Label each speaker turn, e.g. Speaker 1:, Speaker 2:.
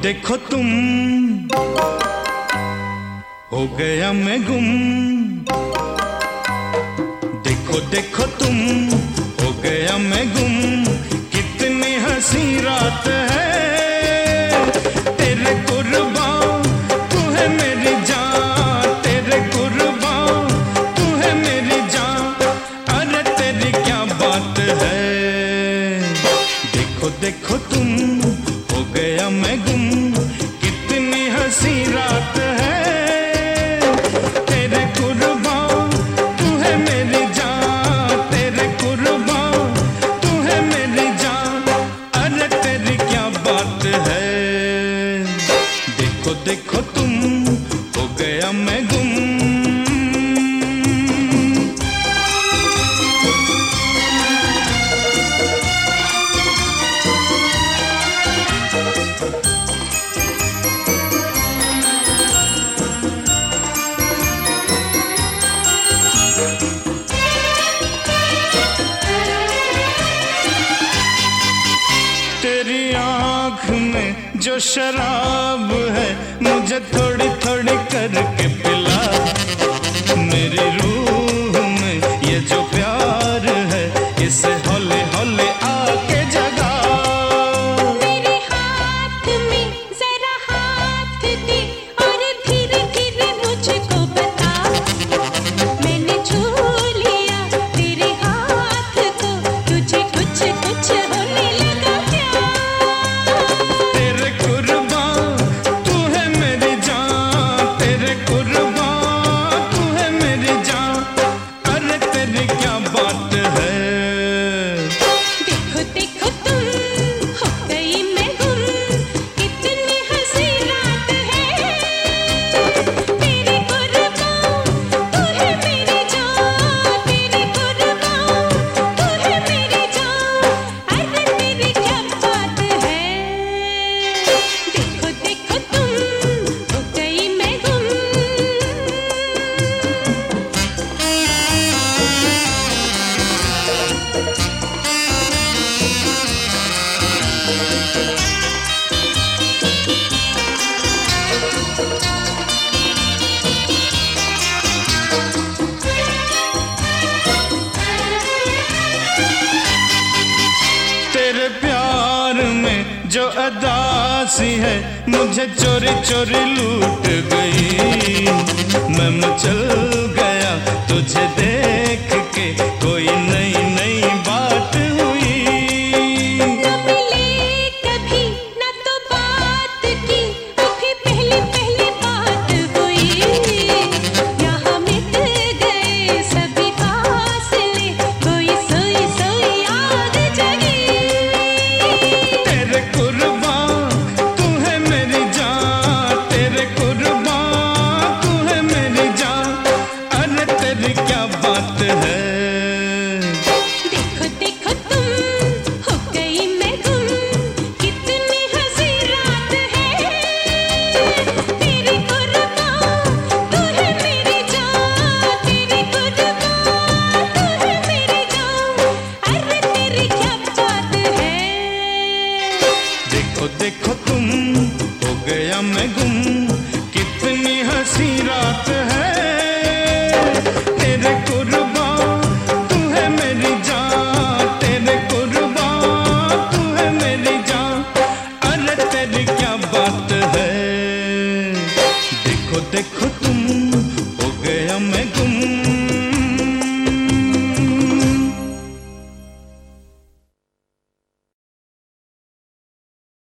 Speaker 1: देखो तुम, हो गया मैं गुम। देखो देखो तुम, हो गया मैं गुम। कितनी हंसी रात है, तेरे कुर्बान तू है मेरी जान, तेरे कुर्बान तू है मेरी जान। अरे तेरी क्या बात है। देखो देखो तुम, हो गया मैं गुम। कितनी हंसी रात है, तेरे कुर्बान तू है मेरी जान, तेरे कुर्बान तू है मेरी जान। अरे तेरी क्या बात है। देखो देखो तुम, हो गया मैं गुम। तेरी आँख में जो शराब है, मुझे थोड़ी थोड़ी करके पिला। मेरी रूह में ये जो प्यार है, इसे हौले हौले आके जगा।
Speaker 2: मेरे हाथ में जरा हाथ दे और धीरे धीरे मुझको बता। मैंने छू लिया तेरे हाथ को, तुझे कुछ कुछ होने लगा क्या।
Speaker 1: तेरे कुर्बान तू है मेरी जान, तेरे कुर्बान तू है मेरी जान। अरे तेरी क्या बात है।
Speaker 2: देखो देखो तुम, हो गई मैं गुम। कितनी हंसी रात है, तेरे कुर्बान तू है मेरी जान, तेरे कुर्बान तू है मेरी जान। अरे तेरी क्या बात है। देखो देखो तुम, हो गई मैं गुम।
Speaker 1: तेरे प्यार में जो अदासी है, मुझे चोरी चोरी लूट गई। मैं मचल गया तुझे देख के, कोई नई नई बात हुई।
Speaker 2: न मिले कभी न तो बात की, अभी पहली पहली बात हुई। यहाँ मिट गए सभी फासले, कोई सोई सोई याद जगी।
Speaker 1: तेरे कुर्बान तू है मेरी जान, तेरे कुर्बान तू है मेरी जान। अरे तेरी क्या बात है।
Speaker 2: देखो देखो तुम, हो गई मैं गुम। कितनी हंसी रात है, तेरे कुर्बान तू है मेरी जान, तेरे कुर्बान तू है मेरी जान। अरे तेरी क्या बात है।
Speaker 1: देखो देखो तुम, हो गया मैं गुम। कितनी हंसी रात है, तेरे कुर्बान तू है मेरी जान, तेरे कुर्बान तू है मेरी जान। अरे तेरी क्या बात है। देखो देखो